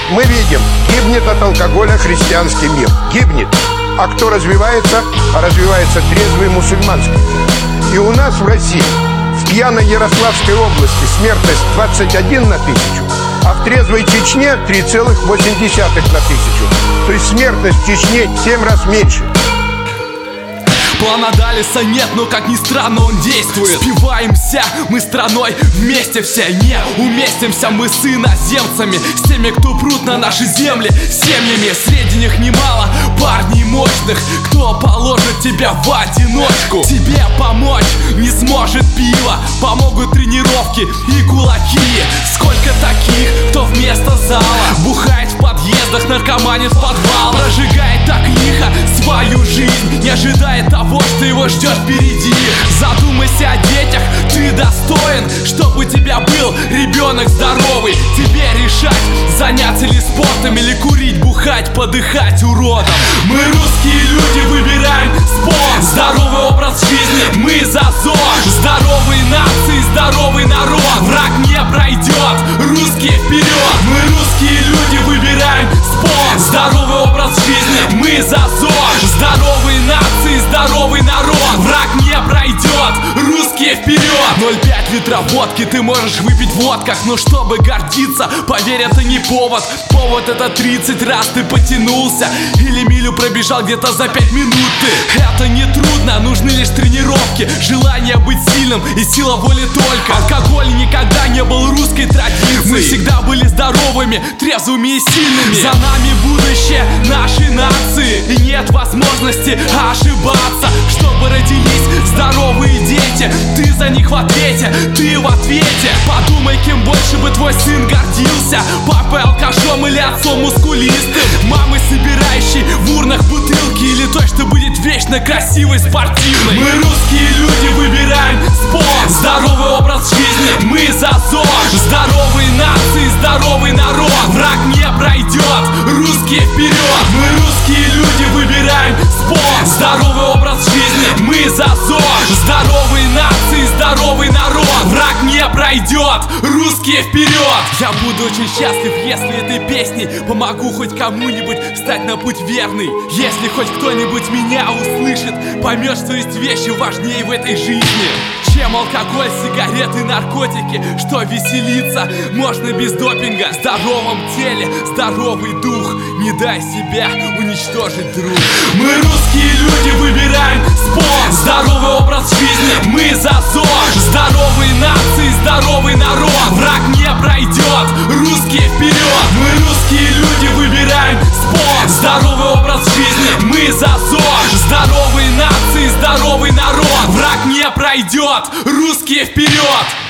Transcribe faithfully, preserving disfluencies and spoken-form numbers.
Мы видим, гибнет от алкоголя христианский мир. Гибнет. А кто развивается? А развивается трезвый мусульманский. И у нас в России, в пьяной Ярославской области, смертность двадцать один на тысячу, а в трезвой Чечне три целых восемь десятых на тысячу. То есть смертность в Чечне в семь раз меньше. Плана Далиса нет, но как ни странно он действует. Спиваемся мы страной вместе все. Не уместимся мы с иноземцами, с теми, кто прут на наши земли семьями. Среди них немало парней мощных, кто положит тебя в одиночку. Тебе помочь не сможет пиво, помогут тренировки и кулаки. Сколько таких, кто вместо зала бухает в подъездах, наркоманит в подвал, прожигает так лихо свою жизнь, не ожидает того, что его ждет впереди. Задумайся о детях, ты достоин, чтобы у тебя был ребенок здоровый. Тебе решать, заняться ли спортом или курить, бухать, подыхать уродом. Мы русские люди выбираем спорт, здоровый образ жизни, мы за ЗОЖ. Здоровые нации, здоровый народ, враг не пройдет, русские вперед. Мы русские люди выбираем спорт, здоровый образ жизни, мы за ЗОЖ. Здоровые нации, здоровый народ, враг не пройдет, русские вперед. ноль пять литра водки ты можешь выпить в водках, но чтобы гордиться, поверь, это не повод. Повод — это тридцать раз ты потянулся или милю пробежал где-то за пять минут ты. Это не трудно, нужны лишь тренировки, желание быть сильным и сила воли только. Алкоголь никогда не был русской традицией. Мы всегда были здоровыми, трезвыми и сильными. За нами будущее нашей нации, и нет возможности ошибаться. Чтобы родились здоровые дети, ты за них в ответе, ты в ответе. Подумай, кем больше бы твой сын гордился: папой алкашом или отцом мускулистым, мамой, собирающей в урнах бутылки, или той, что будет вечно красивой, спортивной. Мы русские люди выбираем спорт, здоровый образ жизни, мы за ЗОЖ. Здоровые нации, здоровый народ, враг не пройдет, русские вперед. Мы русские люди выбираем спорт, здоровый образ жизни, мы за ЗОЖ. Здоровые нации, здоровый народ, враг не пройдет, русские вперед. Я буду очень счастлив, если этой песней помогу хоть кому-нибудь встать на путь верный. Если хоть кто-нибудь меня услышит, поймет, что есть вещи важнее в этой жизни, чем алкоголь, сигареты, наркотики. Что веселиться можно без допинга. В здоровом теле здоровый дух, не дай себя уничтожить, друг. Мы русские люди выбираем спорт, здоровый образ жизни, мы за ЗОЖ. Здоровые нации, здоровый народ, враг не пройдет, русские вперед. Мы русские люди выбираем спорт, здоровый образ жизни, мы за ЗОЖ. Здоровые нации, здоровый народ, враг не пройдет, русские вперед.